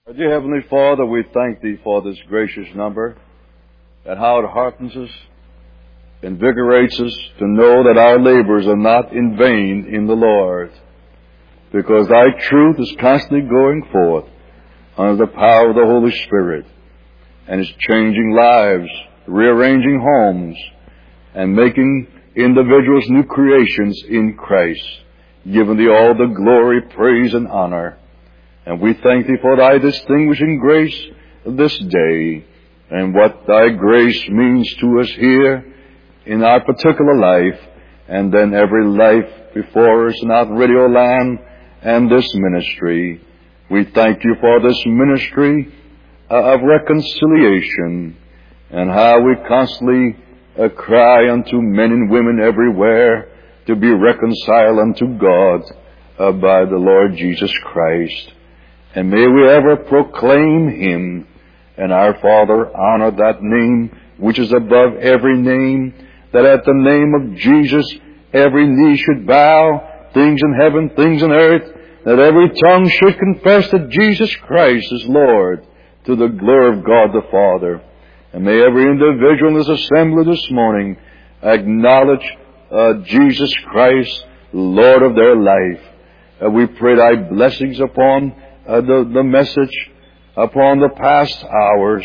Dear Heavenly Father, we thank Thee for this gracious number, and how it heartens us, invigorates us to know that our labors are not in vain in the Lord, because Thy truth is constantly going forth under the power of the Holy Spirit, and is changing lives, rearranging homes, and making individuals new creations in Christ, giving Thee all the glory, praise, and honor. And we thank Thee for Thy distinguishing grace this day, and what Thy grace means to us here in our particular life, and then every life before us in our radio land and this ministry. We thank You for this ministry of reconciliation, and how we constantly cry unto men and women everywhere to be reconciled unto God by the Lord Jesus Christ. And may we ever proclaim Him, and our Father honor that name which is above every name, that at the name of Jesus every knee should bow, things in heaven, things in earth, that every tongue should confess that Jesus Christ is Lord, to the glory of God the Father. And may every individual in this assembly this morning acknowledge Jesus Christ, Lord of their life. We pray Thy blessings upon the message, upon the past hours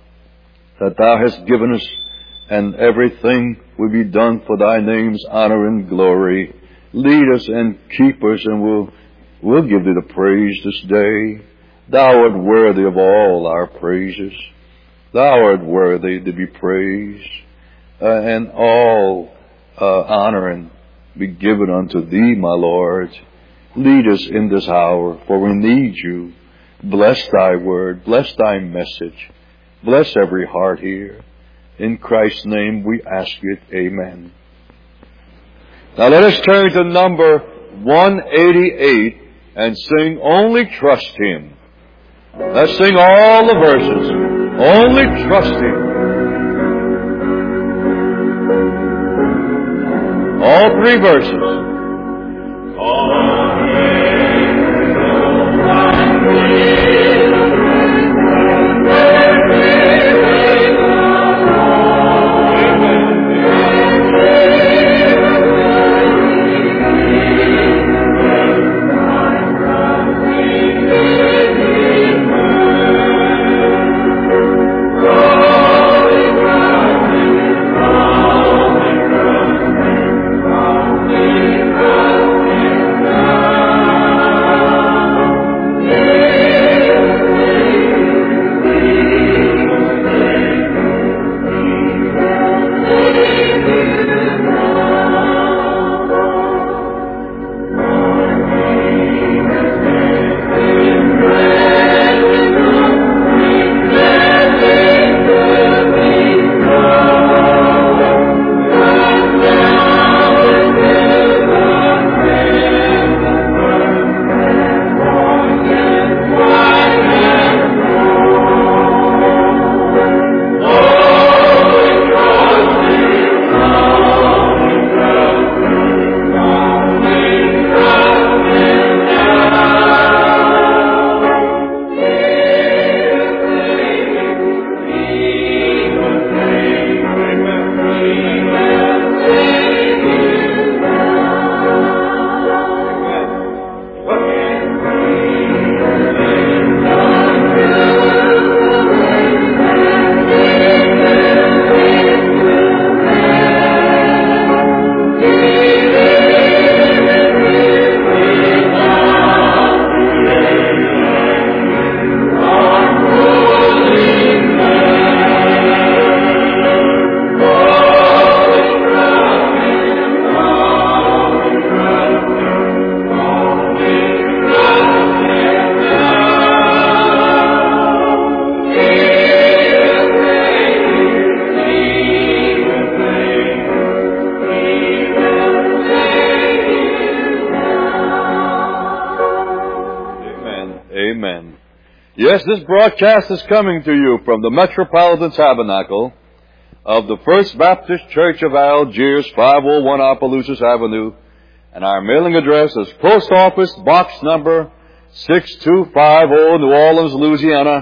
that Thou hast given us, and everything will be done for Thy name's honor and glory. Lead us and keep us, and we'll give Thee the praise this day. Thou art worthy of all our praises. Thou art worthy to be praised, and all honor and be given unto Thee, my Lord. Lead us in this hour, for we need You. Bless Thy word. Bless Thy message. Bless every heart here. In Christ's name we ask it. Amen. Now let us turn to number 188 and sing Only Trust Him. Let's sing all the verses. Only trust Him. All three verses. Yes, this broadcast is coming to you from the Metropolitan Tabernacle of the First Baptist Church of Algiers, 501 Opelousas Avenue, and our mailing address is Post Office Box Number 6250 New Orleans, Louisiana,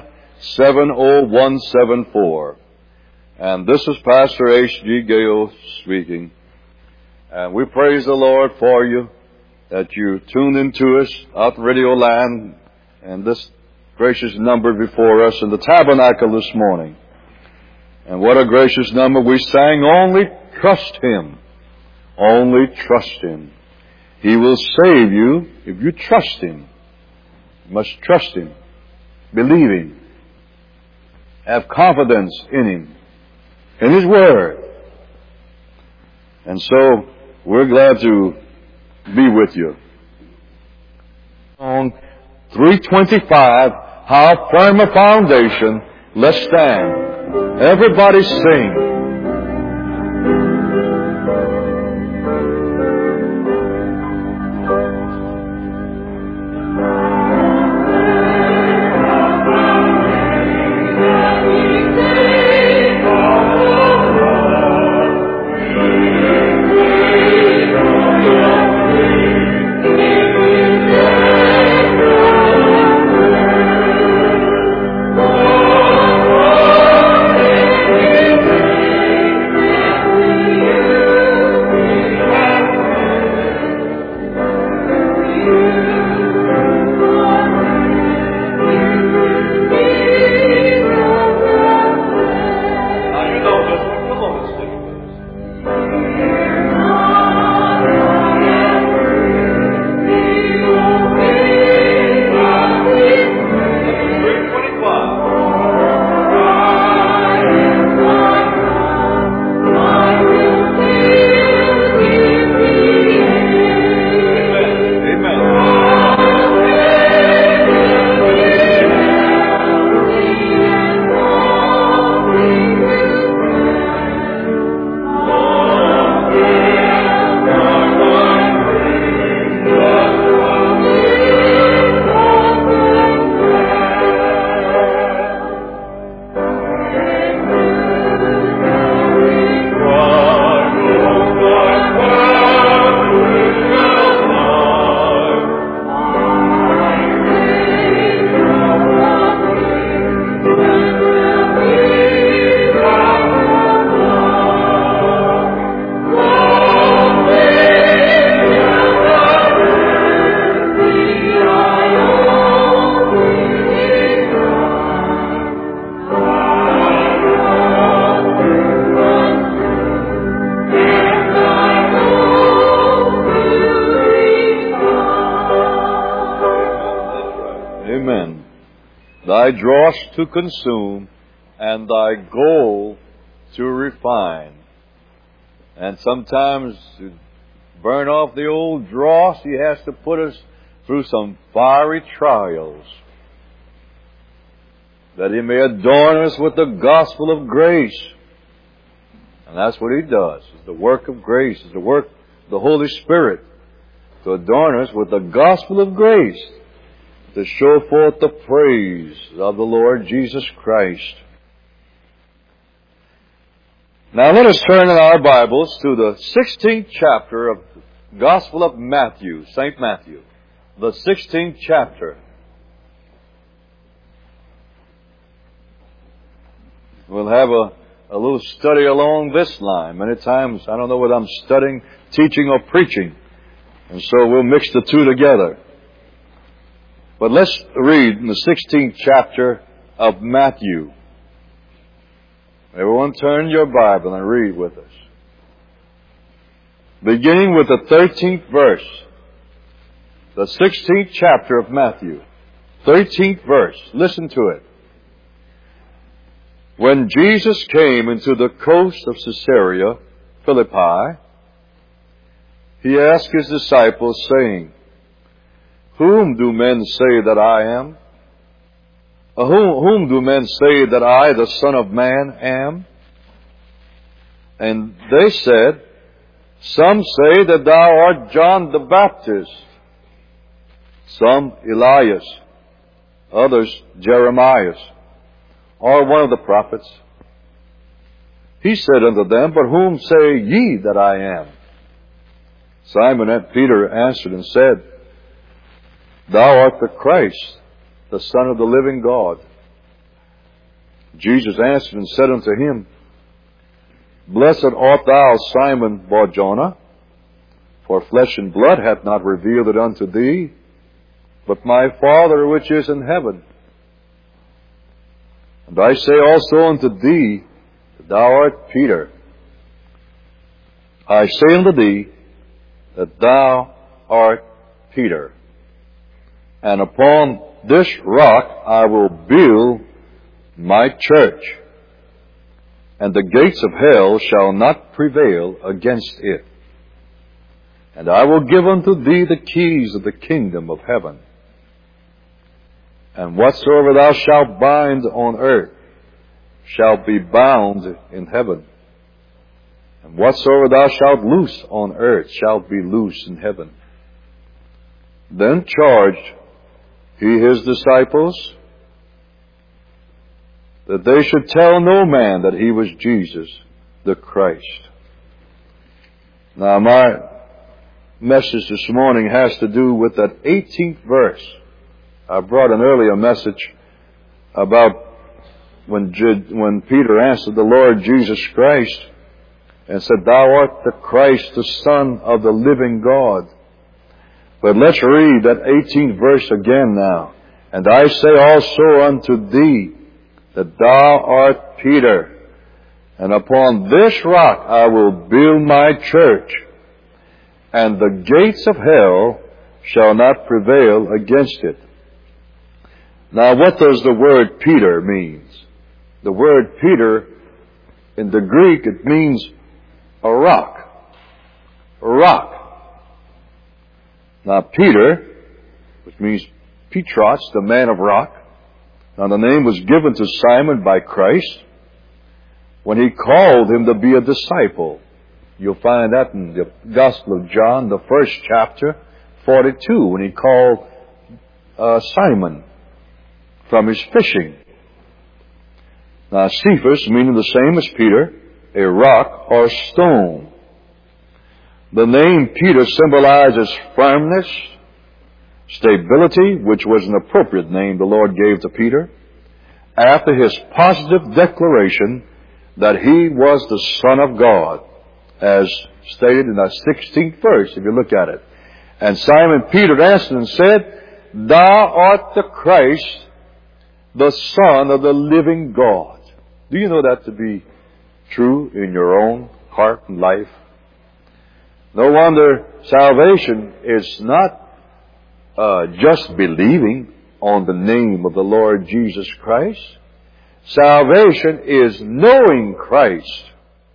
70174. And this is Pastor H.G. Gale speaking. And we praise the Lord for you, that you tuned into us out in Radio Land and this gracious number before us in the tabernacle this morning. And what a gracious number. We sang, only trust Him. Only trust Him. He will save you if you trust Him. You must trust Him. Believe Him. Have confidence in Him. In His Word. And so, we're glad to be with you. On 325, how firm a foundation, let's stand. Everybody sing. Thy dross to consume, and thy gold to refine. And sometimes to burn off the old dross, He has to put us through some fiery trials, that He may adorn us with the gospel of grace. And that's what He does. It's the work of grace. It's the work of the Holy Spirit to adorn us with the gospel of grace, to show forth the praise of the Lord Jesus Christ. Now let us turn in our Bibles to the 16th chapter of the Gospel of Matthew, St. Matthew. The 16th chapter. We'll have a little study along this line. Many times, I don't know whether I'm studying, teaching, or preaching. And so we'll mix the two together. But let's read in the 16th chapter of Matthew. Everyone turn your Bible and read with us. Beginning with the 13th verse. The 16th chapter of Matthew. 13th verse. Listen to it. When Jesus came into the coast of Caesarea Philippi, He asked His disciples, saying, Whom do men say that I am? Whom do men say that I, the Son of Man, am? And they said, Some say that thou art John the Baptist, some Elias, others Jeremiah, or one of the prophets. He said unto them, But whom say ye that I am? Simon and Peter answered and said, Thou art the Christ, the Son of the living God. Jesus answered and said unto him, Blessed art thou, Simon Bar-Jonah, for flesh and blood hath not revealed it unto thee, but my Father which is in heaven. And I say also unto thee, that thou art Peter. I say unto thee, that thou art Peter. And upon this rock I will build my church, and the gates of hell shall not prevail against it. And I will give unto thee the keys of the kingdom of heaven. And whatsoever thou shalt bind on earth shall be bound in heaven. And whatsoever thou shalt loose on earth shall be loosed in heaven. Then charged he his disciples that they should tell no man that he was Jesus the Christ. Now my message this morning has to do with that 18th verse. I brought an earlier message about when Peter answered the Lord Jesus Christ and said, Thou art the Christ, the Son of the living God. But let's read that 18th verse again now. And I say also unto thee, that thou art Peter, and upon this rock I will build my church, and the gates of hell shall not prevail against it. Now, what does the word Peter mean? The word Peter, in the Greek, it means a rock. A rock. Now, Peter, which means Petros, the man of rock. Now, the name was given to Simon by Christ when he called him to be a disciple. You'll find that in the Gospel of John, the first chapter, 42, when he called Simon from his fishing. Now, Cephas, meaning the same as Peter, a rock or stone. The name Peter symbolizes firmness, stability, which was an appropriate name the Lord gave to Peter, after his positive declaration that he was the Son of God, as stated in the 16th verse, if you look at it. And Simon Peter answered and said, Thou art the Christ, the Son of the living God. Do you know that to be true in your own heart and life? No wonder salvation is not just believing on the name of the Lord Jesus Christ. Salvation is knowing Christ.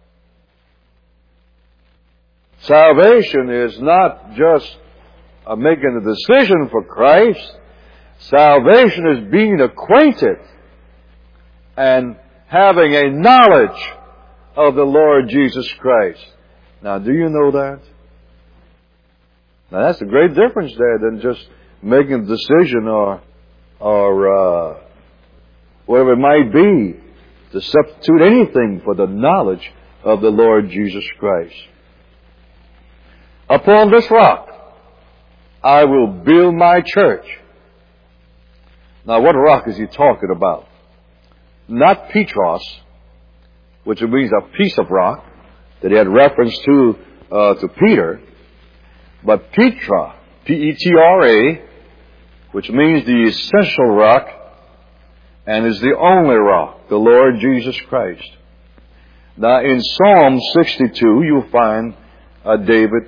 Salvation is not just making a decision for Christ. Salvation is being acquainted and having a knowledge of the Lord Jesus Christ. Now, do you know that? Now, that's a great difference there than just making a decision or whatever it might be to substitute anything for the knowledge of the Lord Jesus Christ. Upon this rock, I will build my church. Now, what rock is he talking about? Not Petros, which means a piece of rock that he had reference to Peter, but Petra, P-E-T-R-A, which means the essential rock and is the only rock, the Lord Jesus Christ. Now, in Psalm 62, you'll find David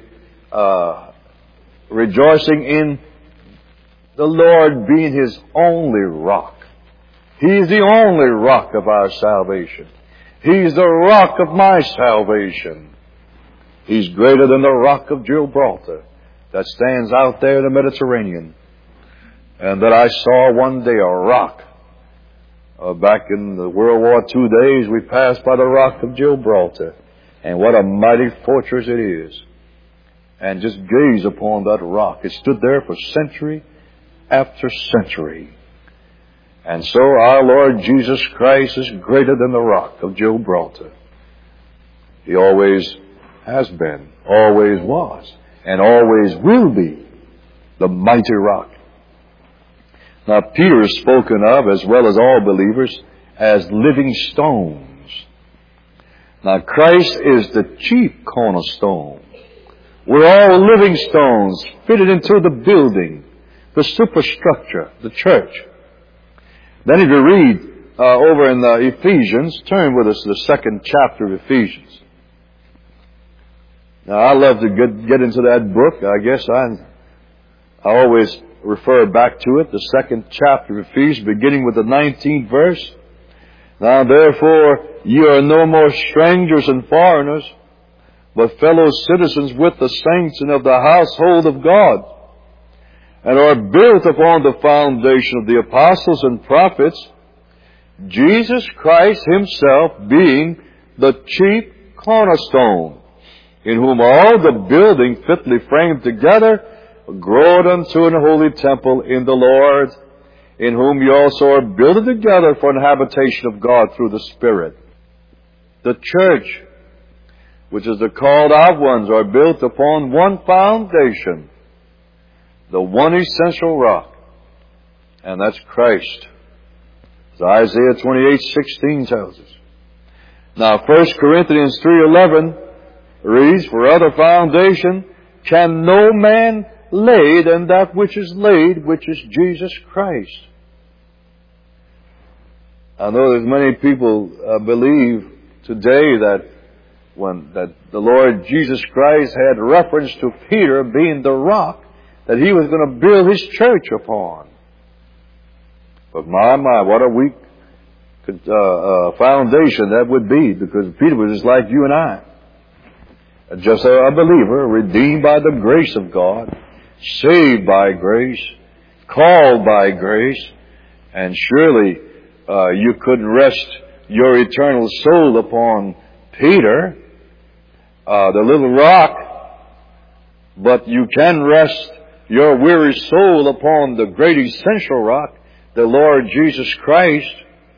rejoicing in the Lord being his only rock. He's the only rock of our salvation. He's the rock of my salvation. He's greater than the rock of Gibraltar that stands out there in the Mediterranean. And that I saw one day a rock. Back in the World War II days, we passed by the rock of Gibraltar. And what a mighty fortress it is. And just gaze upon that rock. It stood there for century after century. And so our Lord Jesus Christ is greater than the rock of Gibraltar. He always has been, always was, and always will be the mighty rock Now, Peter is spoken of, as well as all believers, as living stones. Now, Christ is the chief cornerstone. We're all living stones fitted into the building, the superstructure, the church. Then if you read over in Ephesians, turn with us to the 2nd chapter of Ephesians. Now, I love to get into that book. I guess I always refer back to it, the 2nd chapter of Ephesians, beginning with the 19th verse. Now, therefore, ye are no more strangers and foreigners, but fellow citizens with the saints and of the household of God, and are built upon the foundation of the apostles and prophets, Jesus Christ himself being the chief cornerstone, in whom all the building fitly framed together groweth unto an holy temple in the Lord, in whom ye also are builded together for an habitation of God through the Spirit. The church, which is the called out ones, are built upon one foundation, the one essential rock, and that's Christ. As Isaiah 28:16 tells us. Now, 1 Corinthians 3:11 reads, for other foundation can no man lay than that which is laid, which is Jesus Christ. I know there's many people believe today that the Lord Jesus Christ had reference to Peter being the rock that he was going to build his church upon. But my, what a weak foundation that would be, because Peter was just like you and I. Just a believer, redeemed by the grace of God, saved by grace, called by grace, and surely you couldn't rest your eternal soul upon Peter, the little rock, but you can rest your weary soul upon the great essential rock, the Lord Jesus Christ,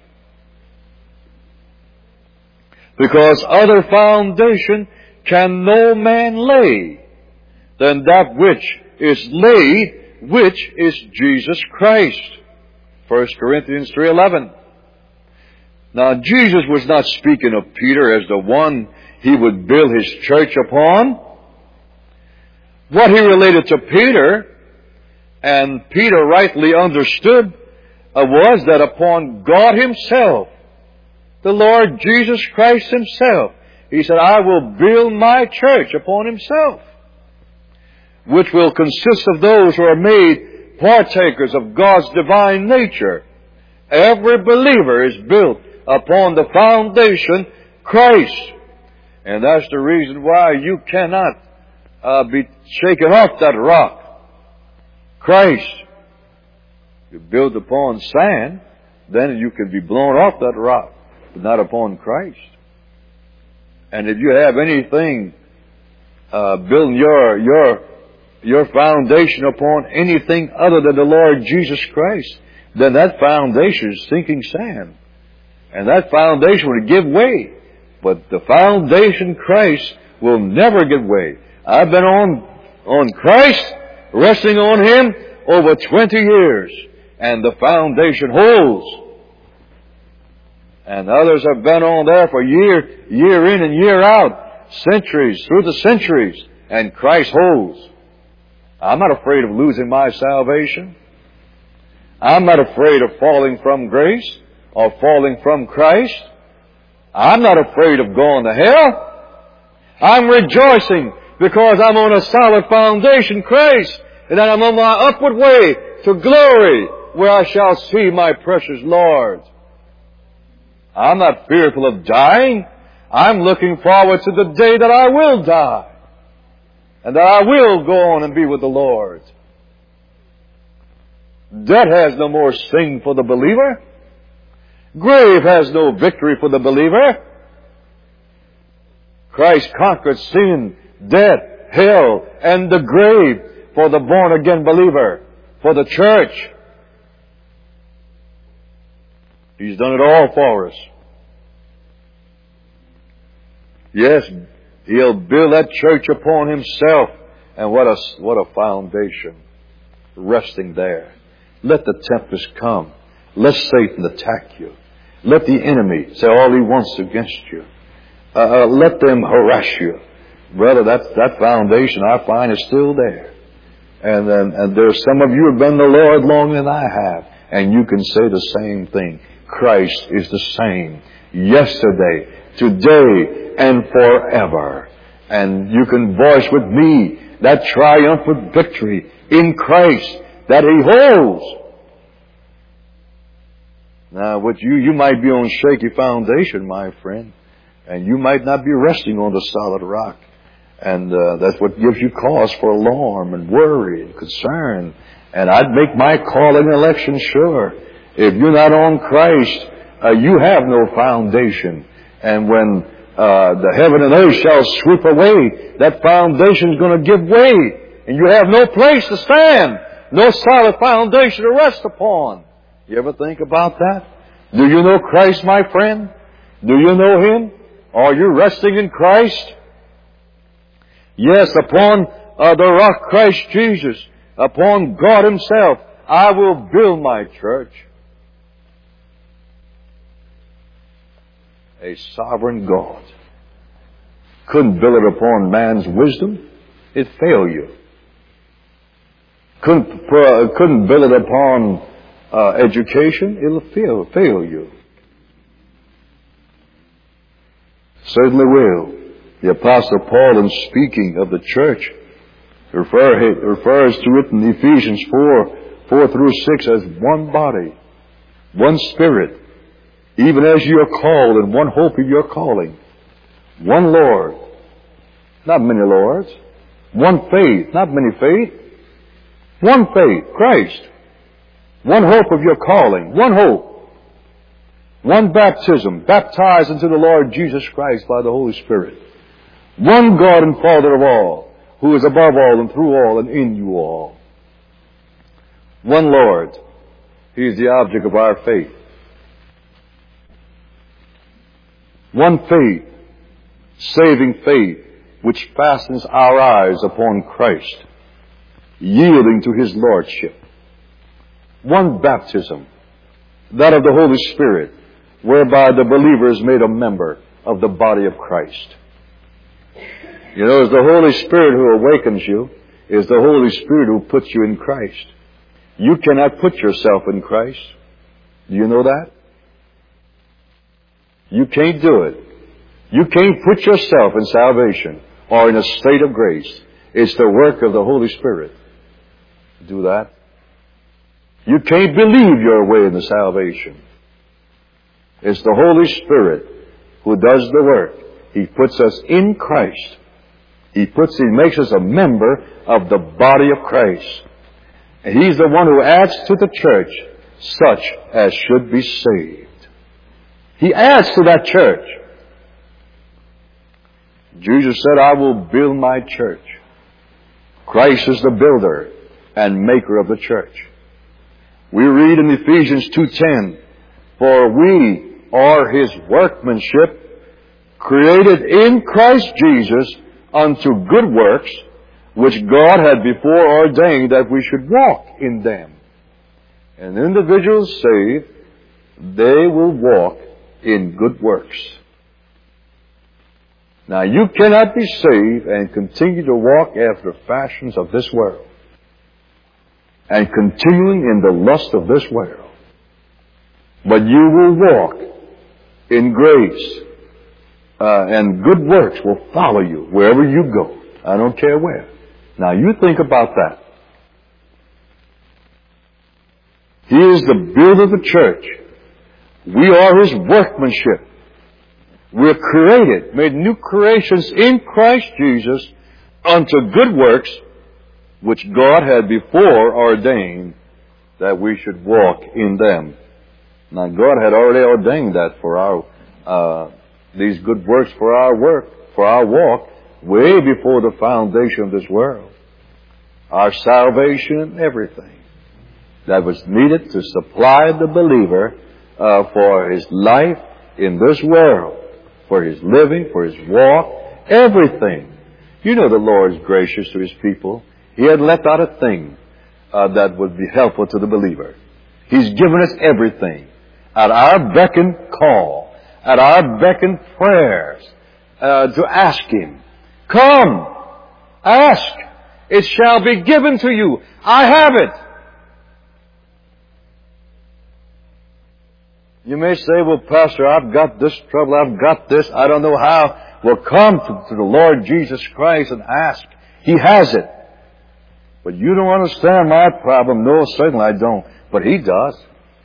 because other foundation can no man lay than that which is laid, which is Jesus Christ. 1 Corinthians 3:11. Now, Jesus was not speaking of Peter as the one he would build his church upon. What he related to Peter, and Peter rightly understood, was that upon God himself, the Lord Jesus Christ himself, he said, I will build my church upon himself, which will consist of those who are made partakers of God's divine nature. Every believer is built upon the foundation, Christ. And that's the reason why you cannot be shaken off that rock, Christ. You build upon sand, then you can be blown off that rock, but not upon Christ. And if you have anything building your foundation upon anything other than the Lord Jesus Christ, then that foundation is sinking sand. And that foundation will give way. But the foundation, Christ, will never give way. I've been on Christ, resting on Him over 20 years. And the foundation holds. And others have been on there for year in and year out, centuries, through the centuries, and Christ holds. I'm not afraid of losing my salvation. I'm not afraid of falling from grace or falling from Christ. I'm not afraid of going to hell. I'm rejoicing because I'm on a solid foundation, Christ, and that I'm on my upward way to glory, where I shall see my precious Lord. I'm not fearful of dying. I'm looking forward to the day that I will die, and that I will go on and be with the Lord. Death has no more sting for the believer. Grave has no victory for the believer. Christ conquered sin, death, hell, and the grave for the born-again believer, for the church. He's done it all for us. Yes, He'll build that church upon Himself. And what a foundation resting there. Let the tempest come. Let Satan attack you. Let the enemy say all he wants against you. Let them harass you. Brother, that foundation I find is still there. And there's some of you who have been the Lord longer than I have. And you can say the same thing. Christ is the same yesterday, today, and forever. And you can voice with me that triumphant victory in Christ that He holds. Now, what you might be on shaky foundation, my friend, and you might not be resting on the solid rock. And that's what gives you cause for alarm and worry and concern. And I'd make my calling and election sure. If you're not on Christ, you have no foundation. And when the heaven and earth shall sweep away, that foundation's going to give way. And you have no place to stand. No solid foundation to rest upon. You ever think about that? Do you know Christ, my friend? Do you know Him? Are you resting in Christ? Yes, upon the rock Christ Jesus, upon God Himself, I will build my church. A sovereign God couldn't build it upon man's wisdom. It'd fail you. Couldn't build it upon education. It'll fail you. Certainly will. The Apostle Paul, in speaking of the church, refers to it in Ephesians 4 through 6 as one body, one spirit, even as you are called in one hope of your calling, one Lord, not many Lords, one faith, not many faith, one faith, Christ, one hope of your calling, one hope, one baptism, baptized into the Lord Jesus Christ by the Holy Spirit, one God and Father of all, who is above all and through all and in you all. One Lord. He is the object of our faith. One faith, saving faith, which fastens our eyes upon Christ, yielding to His Lordship. One baptism, that of the Holy Spirit, whereby the believer is made a member of the body of Christ. You know, it's the Holy Spirit who awakens you. It's the Holy Spirit who puts you in Christ. You cannot put yourself in Christ. Do you know that? You can't do it. You can't put yourself in salvation or in a state of grace. It's the work of the Holy Spirit. Do that. You can't believe your way into salvation. It's the Holy Spirit who does the work. He puts us in Christ. He makes us a member of the body of Christ. And He's the one who adds to the church such as should be saved. He adds to that church. Jesus said, I will build my church. Christ is the builder and maker of the church. We read in Ephesians 2:10, for we are His workmanship, created in Christ Jesus unto good works, which God had before ordained that we should walk in them. And individuals saved, they will walk in good works. Now, you cannot be saved and continue to walk after the fashions of this world and continuing in the lust of this world. But you will walk in grace, and good works will follow you wherever you go. I don't care where. Now, you think about that. He is the builder of the church. We are His workmanship. We're created, made new creations in Christ Jesus unto good works, which God had before ordained that we should walk in them. Now, God had already ordained that for our these good works for our walk, way before the foundation of this world. Our salvation and everything that was needed to supply the believer for his life in this world, for his living, for his walk, everything. You know the Lord is gracious to His people. He had left out a thing. that would be helpful to the believer. He's given us everything at our beck and call, at our beck and prayers, to ask Him. Come, ask, it shall be given to you. I have it. You may say, well, Pastor, I've got this trouble, I've got this, I don't know how. Well, come to the Lord Jesus Christ and ask. He has it. But you don't understand my problem. No, certainly I don't. But He does.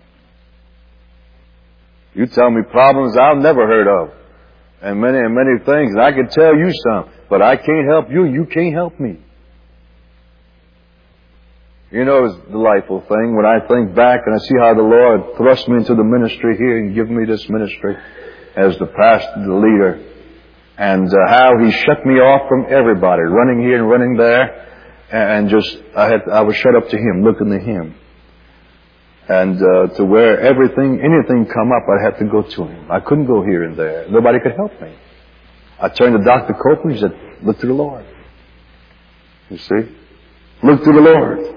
You tell me problems I've never heard of. And many things. And I can tell you some. But I can't help you. You can't help me. You know, it's a delightful thing when I think back and I see how the Lord thrust me into the ministry here and given me this ministry as the pastor, the leader. And how He shut me off from everybody, running here and running there. And I was shut up to Him, looking to Him. And to where anything come up, I'd have to go to Him. I couldn't go here and there. Nobody could help me. I turned to Dr. Copeland, he said, look to the Lord. You see? Look to the Lord.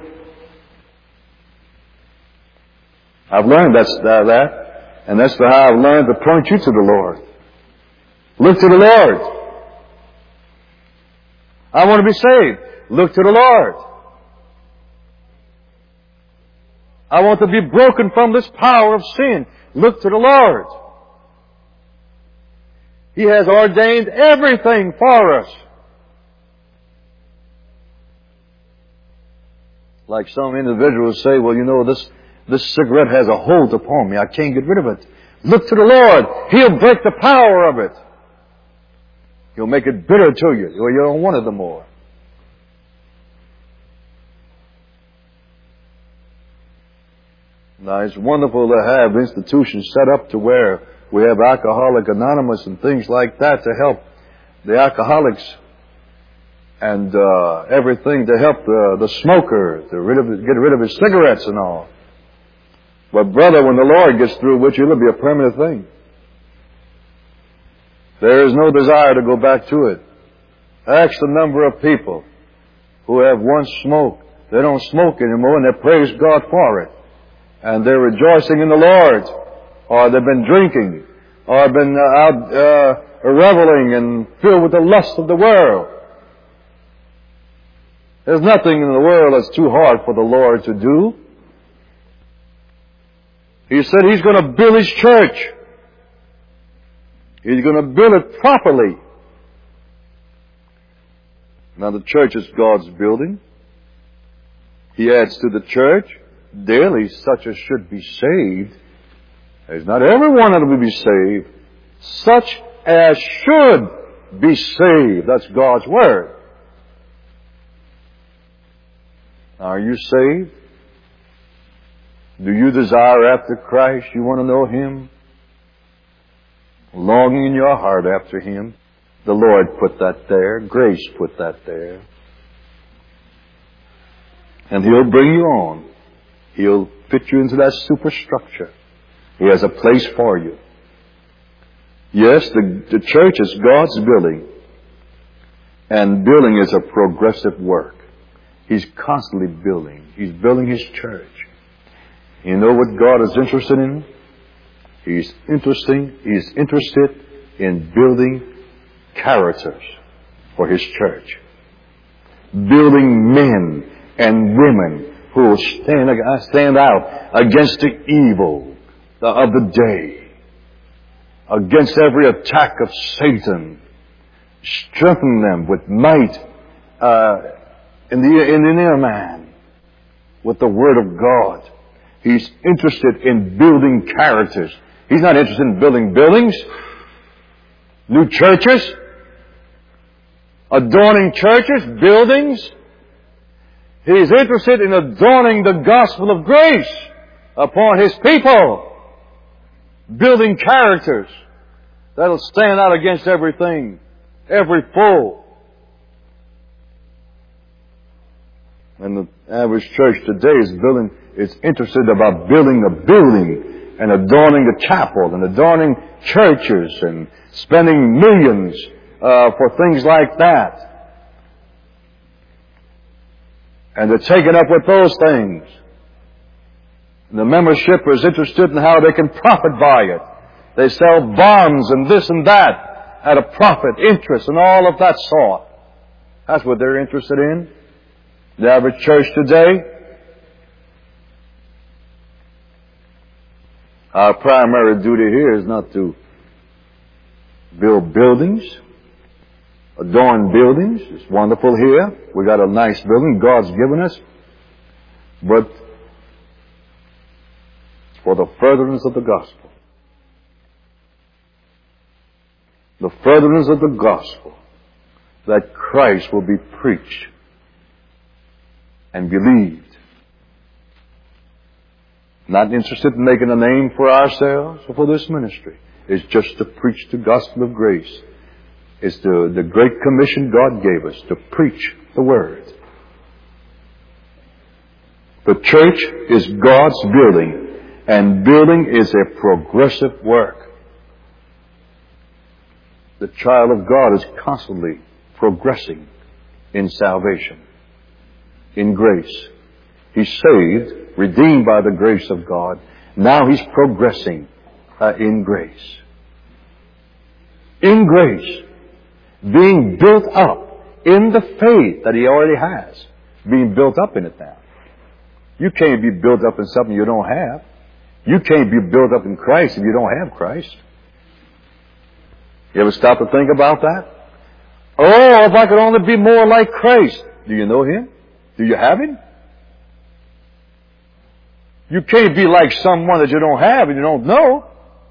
I've learned that. And that's how I've learned to point you to the Lord. Look to the Lord. I want to be saved. Look to the Lord. I want to be broken from this power of sin. Look to the Lord. He has ordained everything for us. Like some individuals say, well, you know, this cigarette has a hold upon me. I can't get rid of it. Look to the Lord. He'll break the power of it. He'll make it bitter to you, or you don't want it no more. Now, it's wonderful to have institutions set up to where we have Alcoholics Anonymous and things like that to help the alcoholics and everything to help the smoker to get rid of his cigarettes and all. But brother, when the Lord gets through with you, it'll be a permanent thing. There is no desire to go back to it. Ask the number of people who have once smoked. They don't smoke anymore and they praise God for it. And they're rejoicing in the Lord. Or they've been drinking. Or been out reveling and filled with the lust of the world. There's nothing in the world that's too hard for the Lord to do. He said He's going to build His church. He's going to build it properly. Now the church is God's building. He adds to the church daily such as should be saved. There's not everyone that will be saved. Such as should be saved. That's God's word. Are you saved? Do you desire after Christ? You want to know Him? Longing in your heart after Him. The Lord put that there. Grace put that there. And He'll bring you on. He'll fit you into that superstructure. He has a place for you. Yes, the church is God's building. And building is a progressive work. He's constantly building. He's building His church. You know what God is interested in? He's interested in building characters for His church. Building men and women who will stand out against the evil of the day, against every attack of Satan. Strengthen them with might in the inner man with the Word of God. He's interested in building characters. He's not interested in building buildings, new churches, adorning churches, buildings. He's interested in adorning the gospel of grace upon His people, building characters that'll stand out against everything, every foe. And the average church today is interested about building a building and adorning the chapel and adorning churches and spending millions for things like that. And they're taken up with those things. And the membership is interested in how they can profit by it. They sell bonds and this and that at a profit, interest, and all of that sort. That's what they're interested in. The average church today, our primary duty here is not to build buildings, adorn buildings. It's wonderful here. We got a nice building God's given us. But for the furtherance of the gospel. The furtherance of the gospel, that Christ will be preached and believed. Not interested in making a name for ourselves or for this ministry. It's just to preach the gospel of grace. It's the great commission God gave us to preach the word. The church is God's building, and building is a progressive work. The child of God is constantly progressing in salvation, in grace. He's saved, redeemed by the grace of God. Now he's progressing in grace. In grace. Being built up in the faith that he already has. Being built up in it now. You can't be built up in something you don't have. You can't be built up in Christ if you don't have Christ. You ever stop to think about that? Oh, if I could only be more like Christ. Do you know Him? Do you have Him? You can't be like someone that you don't have and you don't know.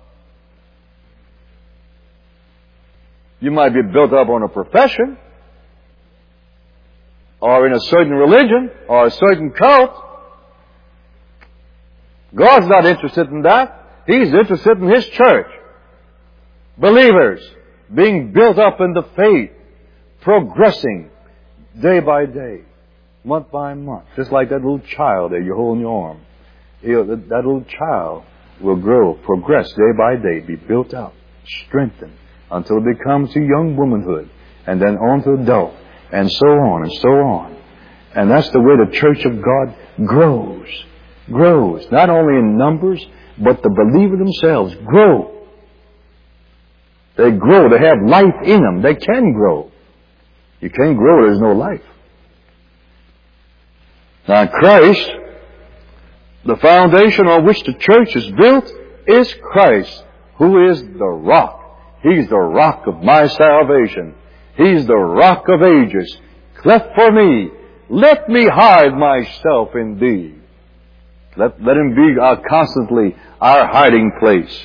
You might be built up on a profession, or in a certain religion, or a certain cult. God's not interested in that. He's interested in His church. Believers being built up in the faith, progressing day by day, month by month. Just like that little child that you hold in your arm. That little child will grow, progress day by day, be built up, strengthened, until it becomes to young womanhood, and then on to adult, and so on and so on. And that's the way the church of God grows. Grows. Not only in numbers, but the believer themselves grow. They grow. They have life in them. They can grow. You can't grow, there's no life. Now Christ, the foundation on which the church is built, is Christ, who is the rock. He's the rock of my salvation. He's the rock of ages. Cleft for me. Let me hide myself in thee. Let Him be constantly our hiding place.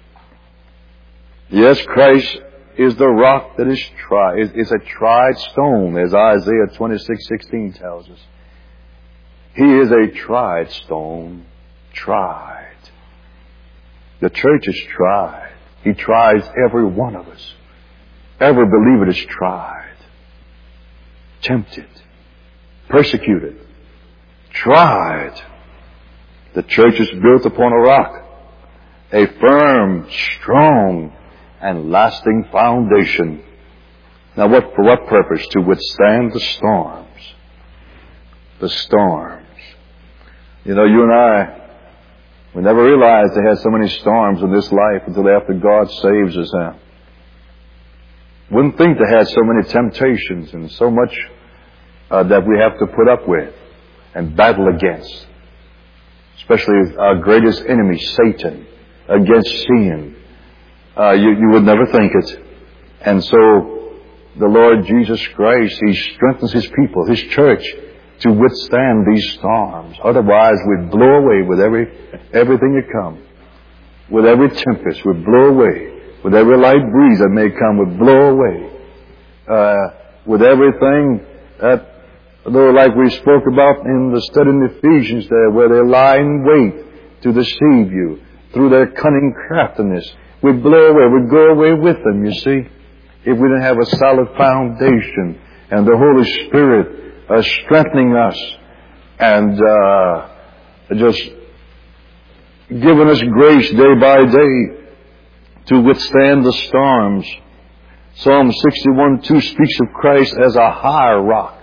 Yes, Christ is the rock that is tried. It's a tried stone, as Isaiah 26:16 tells us. He is a tried stone, tried. The church is tried. He tries every one of us. Every believer is tried, tempted, persecuted, tried. The church is built upon a rock, a firm, strong, and lasting foundation. Now for what purpose? To withstand the storms. The storms. You know, you and I, we never realized they had so many storms in this life until after God saves us. Wouldn't think they had so many temptations and so much that we have to put up with and battle against. Especially our greatest enemy, Satan, against sin. You would never think it. And so the Lord Jesus Christ, He strengthens His people, His church, to withstand these storms. Otherwise, we'd blow away with everything that comes. With every tempest, we'd blow away. With every light breeze that may come, we'd blow away. With everything that, though like we spoke about in the study in Ephesians there, where they lie in wait to deceive you through their cunning craftiness, we'd blow away. We'd go away with them, you see, if we didn't have a solid foundation and the Holy Spirit strengthening us and just giving us grace day by day to withstand the storms. Psalm 61:2 speaks of Christ as a high rock,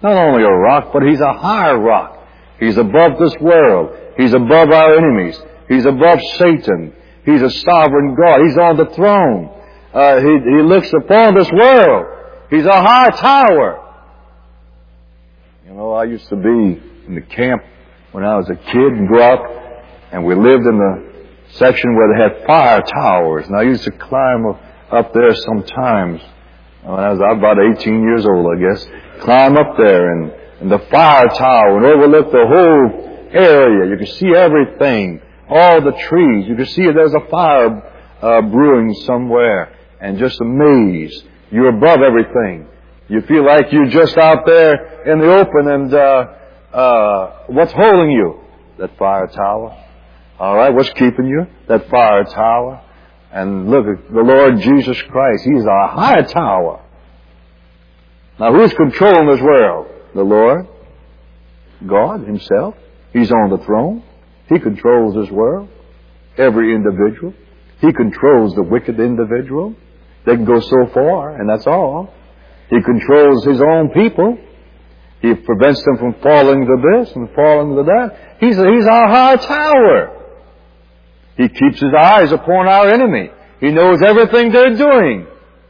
Not only a rock, but He's a higher rock. He's above this world. He's above our enemies. He's above Satan. He's a sovereign God. He's on the throne. He looks upon this world. He's a high tower. You know, I used to be in the camp when I was a kid and grew up, and we lived in the section where they had fire towers. And I used to climb up there sometimes when I was about 18 years old, I guess. Climb up there and the fire tower and overlook the whole area. You could see everything, all the trees. You could see there's a fire brewing somewhere, and just amazed. You're above everything. You feel like you're just out there in the open, and what's holding you? That fire tower. All right, what's keeping you? That fire tower. And look at the Lord Jesus Christ. He's our high tower. Now, who's controlling this world? The Lord. God Himself. He's on the throne. He controls this world. Every individual. He controls the wicked individual. They can go so far, and that's all. He controls His own people. He prevents them from falling to this and falling to that. He's our high tower. He keeps His eyes upon our enemy. He knows everything they're doing.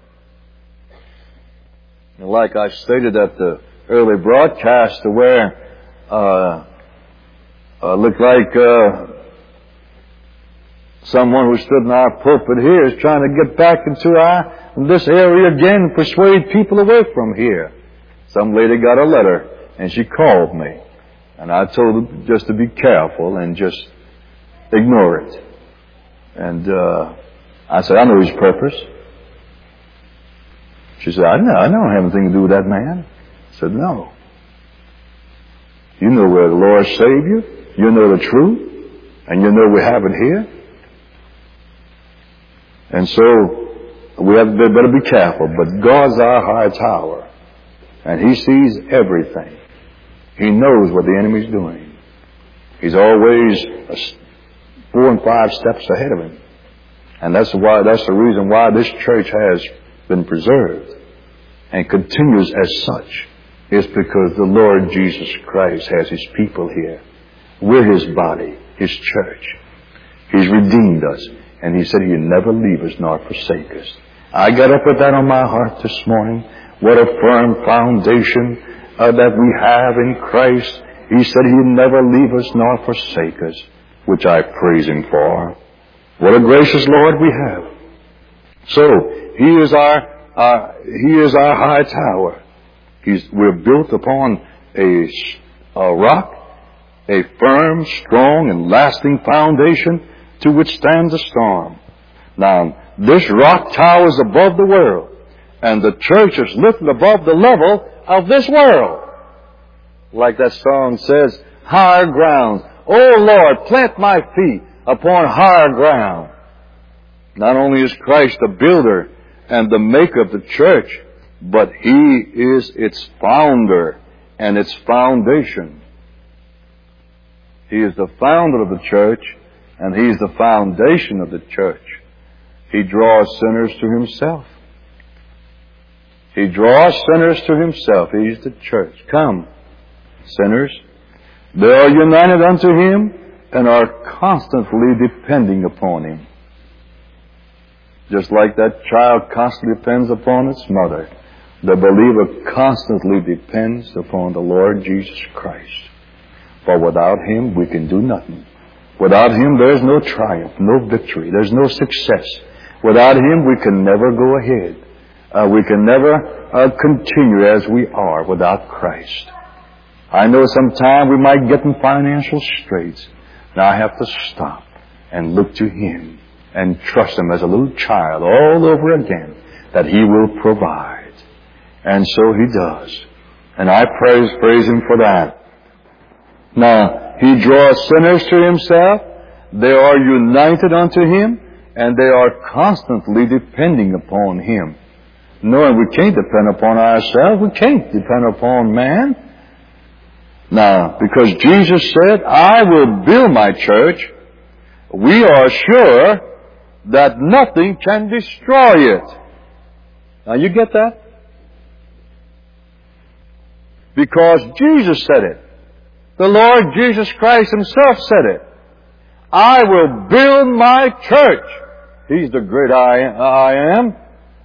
And like I stated at the early broadcast, where looked like someone who stood in our pulpit here is trying to get back into this area again and persuade people away from here. Some lady got a letter, and she called me. And I told her just to be careful and just ignore it. And I said, I know his purpose. She said, I don't have anything to do with that man. I said, no. You know where the Lord saved you. You know the truth. And you know we have it here. And so we better be careful. But God's our high tower. And He sees everything. He knows what the enemy's doing. He's always 4 and 5 steps ahead of him. And that's the reason why this church has been preserved and continues as such, is because the Lord Jesus Christ has His people here. We're His body, His church. He's redeemed us, and He said He'd never leave us nor forsake us. I got up with that on my heart this morning. What a firm foundation that we have in Christ. He said He'd never leave us nor forsake us, which I praise Him for. What a gracious Lord we have. So, He is our high tower. We're built upon a rock, a firm, strong, and lasting foundation to withstand the storm. Now, this rock towers above the world, and the church is lifted above the level of this world. Like that song says, higher grounds. Oh Lord, plant my feet upon higher ground. Not only is Christ the builder and the maker of the church, but He is its founder and its foundation. He is the founder of the church, and He's the foundation of the church. He draws sinners to Himself. He draws sinners to Himself. He's the church. Come, sinners. They are united unto Him and are constantly depending upon Him. Just like that child constantly depends upon its mother, the believer constantly depends upon the Lord Jesus Christ. For without Him, we can do nothing. Without Him, there's no triumph, no victory, there's no success. Without Him, we can never go ahead. We can never continue as we are without Christ. I know sometime we might get in financial straits. Now I have to stop and look to Him and trust Him as a little child all over again that He will provide. And so He does. And I praise Him for that. Now, He draws sinners to Himself. They are united unto Him, and they are constantly depending upon Him. Knowing we can't depend upon ourselves, we can't depend upon man. Now, because Jesus said, I will build my church, we are sure that nothing can destroy it. Now, you get that? Because Jesus said it. The Lord Jesus Christ Himself said it. I will build my church. He's the great I am.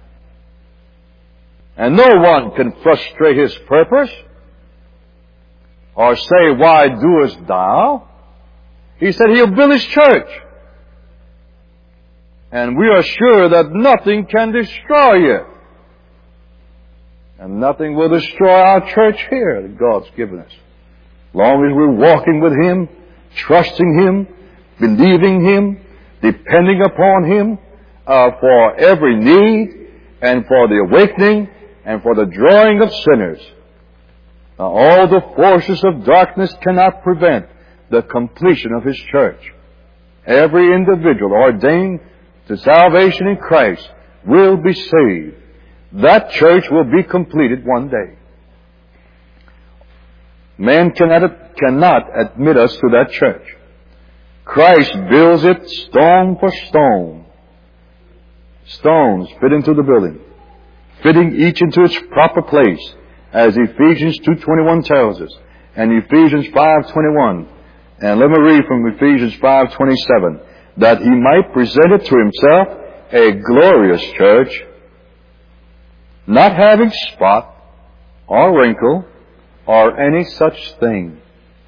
And no one can frustrate His purpose or say, why doest thou? He said He'll build His church. And we are sure that nothing can destroy it. And nothing will destroy our church here that God's given us. As long as we're walking with Him, trusting Him, believing Him, depending upon Him for every need and for the awakening and for the drawing of sinners. Now, all the forces of darkness cannot prevent the completion of His church. Every individual ordained to salvation in Christ will be saved. That church will be completed one day. Man cannot admit us to that church. Christ builds it stone for stone. Stones fit into the building, fitting each into its proper place, as Ephesians 2:21 tells us, and Ephesians 5:21. And let me read from Ephesians 5:27, that He might present it to Himself a glorious church, not having spot or wrinkle or any such thing.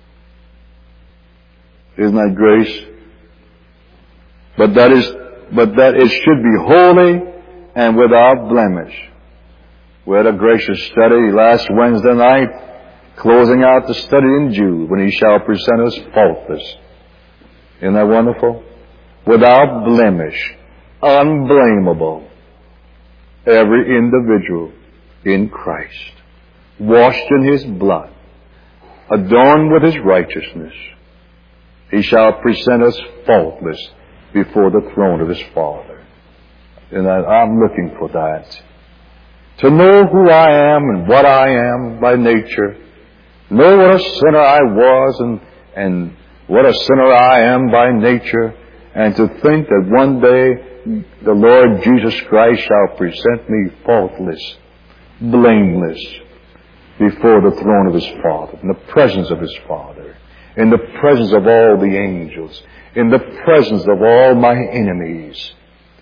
Isn't that grace? But that it should be holy and without blemish. We had a gracious study last Wednesday night, closing out the study in Jude, when He shall present us faultless. Isn't that wonderful? Without blemish, unblameable, every individual in Christ, washed in His blood, adorned with His righteousness. He shall present us faultless before the throne of His Father. And I'm looking for that. To know who I am and what I am by nature, know what a sinner I was and what a sinner I am by nature, and to think that one day the Lord Jesus Christ shall present me faultless, blameless, before the throne of His Father, in the presence of His Father, in the presence of all the angels, in the presence of all my enemies.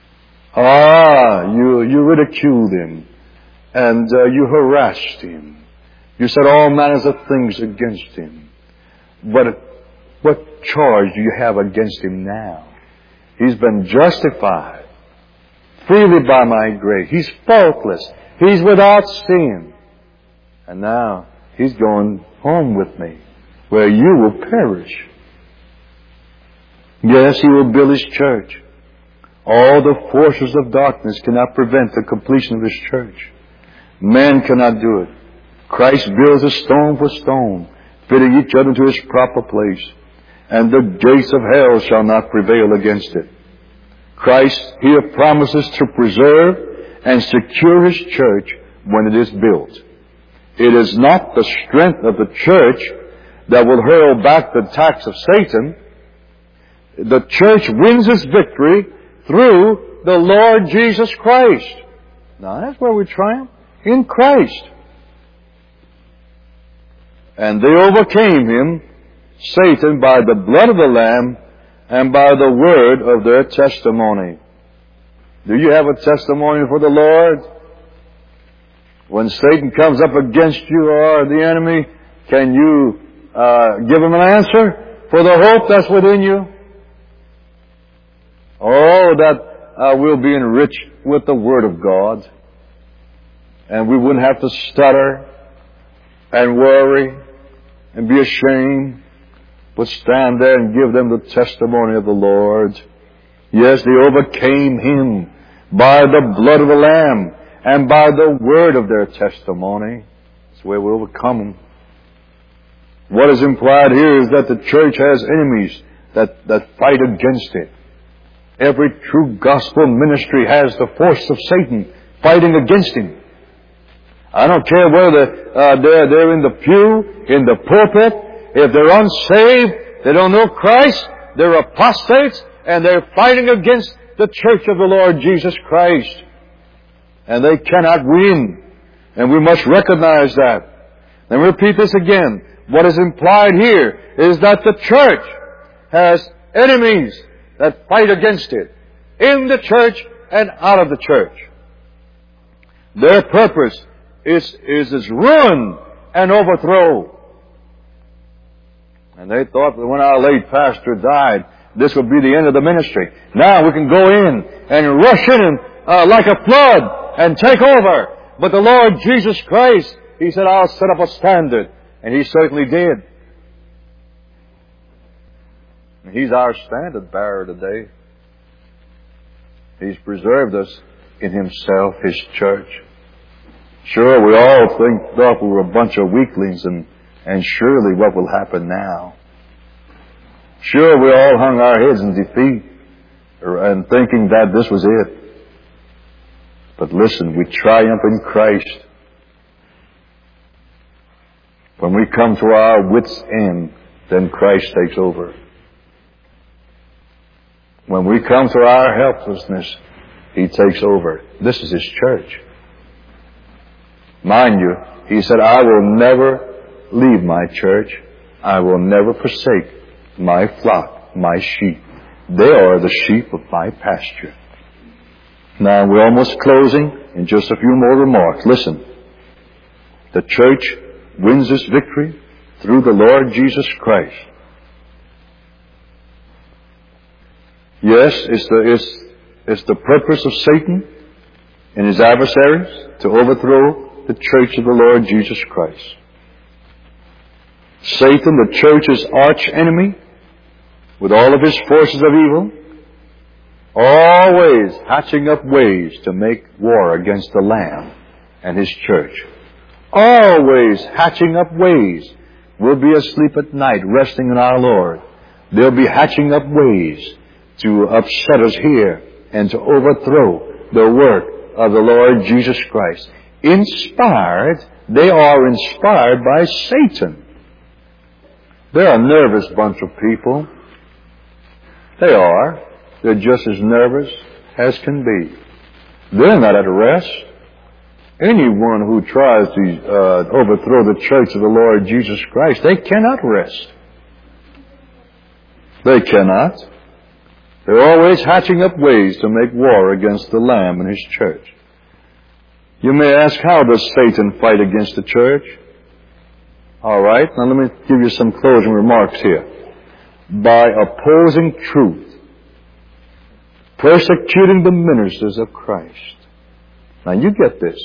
You ridiculed Him, and you harassed Him. You said all manners of things against Him. But what charge do you have against Him now? He's been justified freely by my grace. He's faultless. He's without sin. And now He's going home with me, where you will perish. Yes, He will build His church. All the forces of darkness cannot prevent the completion of His church. Man cannot do it. Christ builds it stone for stone, fitting each other to its proper place, and the gates of hell shall not prevail against it. Christ here promises to preserve and secure His church when it is built. It is not the strength of the church that will hurl back the attacks of Satan. The church wins its victory through the Lord Jesus Christ. Now that's where we triumph, in Christ. And they overcame him, Satan, by the blood of the Lamb and by the word of their testimony. Do you have a testimony for the Lord? When Satan comes up against you or the enemy, can you give him an answer for the hope that's within you? Oh, that we'll be enriched with the Word of God. And we wouldn't have to stutter and worry and be ashamed, but stand there and give them the testimony of the Lord. Yes, they overcame him by the blood of the Lamb and by the word of their testimony. That's the way we overcome them. What is implied here is that the church has enemies that fight against it. Every true gospel ministry has the force of Satan fighting against him. I don't care whether they're in the pew, in the pulpit. If they're unsaved, they don't know Christ, they're apostates, and they're fighting against the church of the Lord Jesus Christ. And they cannot win. And we must recognize that. Let me repeat this again. What is implied here is that the church has enemies that fight against it, in the church and out of the church. Their purpose is its ruin and overthrow. And they thought that when our late pastor died, this would be the end of the ministry. Now we can go in and rush in like a flood and take over. But the Lord Jesus Christ, He said, I'll set up a standard. And He certainly did. And He's our standard bearer today. He's preserved us in Himself, His church. Sure, we all thought we were a bunch of weaklings, and surely what will happen now? Sure, we all hung our heads in defeat and thinking that this was it. But listen, we triumph in Christ. When we come to our wits' end, then Christ takes over. When we come to our helplessness, He takes over. This is His church. Mind you, He said, I will never leave my church. I will never forsake my flock, my sheep. They are the sheep of my pasture. Now we're almost closing in just a few more remarks. Listen. The church wins this victory through the Lord Jesus Christ. Yes, it's the purpose of Satan and his adversaries to overthrow the church of the Lord Jesus Christ. Satan, the church's arch enemy, with all of his forces of evil, always hatching up ways to make war against the Lamb and His church. Always hatching up ways. We'll be asleep at night, resting in our Lord. They'll be hatching up ways to upset us here and to overthrow the work of the Lord Jesus Christ. They are inspired by Satan. They're a nervous bunch of people. They are. They're just as nervous as can be. They're not at rest. Anyone who tries to overthrow the church of the Lord Jesus Christ, they cannot rest. They cannot. They're always hatching up ways to make war against the Lamb and His church. You may ask, how does Satan fight against the church? All right, now let me give you some closing remarks here. By opposing truth, persecuting the ministers of Christ. Now you get this.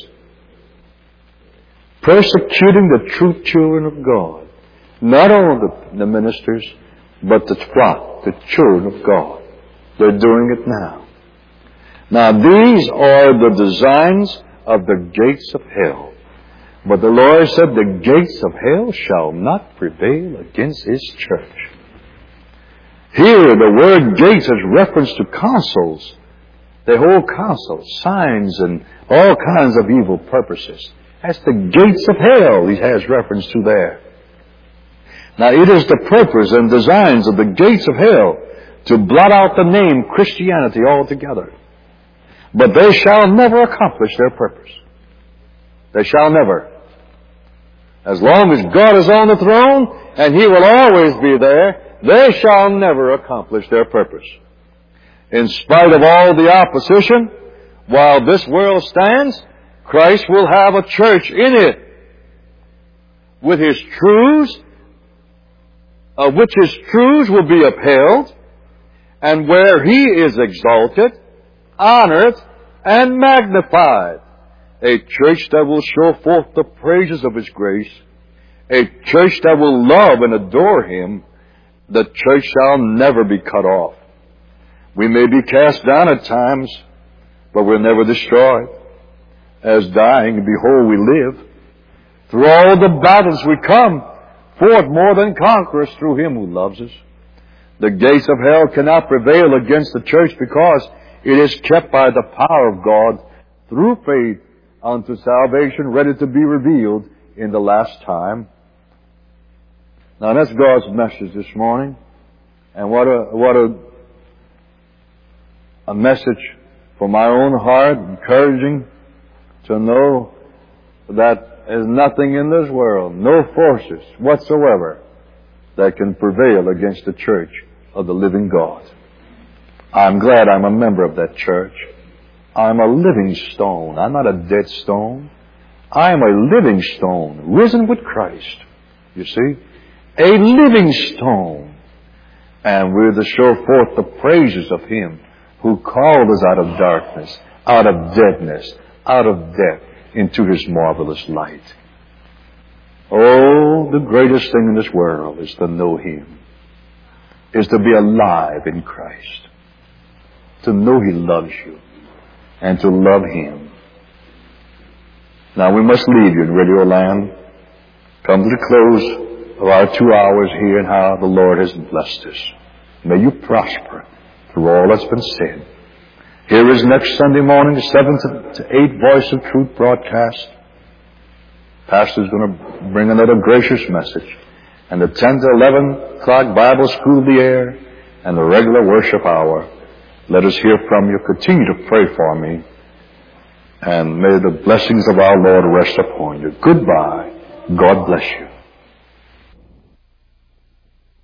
Persecuting the true children of God. Not only the ministers, but the flock, the children of God. They're doing it now. Now these are the designs of the gates of hell. But the Lord said, the gates of hell shall not prevail against His church. Here, the word gates is reference to councils. They hold councils, signs, and all kinds of evil purposes. That's the gates of hell He has reference to there. Now, it is the purpose and designs of the gates of hell to blot out the name Christianity altogether. But they shall never accomplish their purpose. They shall never. As long as God is on the throne, and He will always be there, they shall never accomplish their purpose. In spite of all the opposition, while this world stands, Christ will have a church in it with His truths, which His truths will be upheld, and where He is exalted, honored, and magnified. A church that will show forth the praises of His grace. A church that will love and adore Him. The church shall never be cut off. We may be cast down at times, but we're never destroyed. As dying, behold, we live. Through all the battles we come forth more than conquerors through Him who loves us. The gates of hell cannot prevail against the church because it is kept by the power of God through faith unto salvation, ready to be revealed in the last time. Now that's God's message this morning. And what a message for my own heart, encouraging to know that There's nothing in this world, no forces whatsoever, that can prevail against the church of the living God. I'm glad I'm a member of that church. I'm a living stone. I'm not a dead stone. I'm a living stone, risen with Christ. You see? A living stone. And we're to show forth the praises of Him who called us out of darkness, out of deadness, out of death, into His marvelous light. Oh, the greatest thing in this world is to know Him, is to be alive in Christ, to know He loves you, and to love Him. Now we must leave you in Radio Land. Come to the close of our 2 hours here and how the Lord has blessed us. May you prosper through all that's been said. Here is next Sunday morning, the 7 to 8 Voice of Truth broadcast. Pastor's going to bring another gracious message. And the 10 to 11 o'clock Bible School of the Air and the regular worship hour. Let us hear from you. Continue to pray for me. And may the blessings of our Lord rest upon you. Goodbye. God bless you.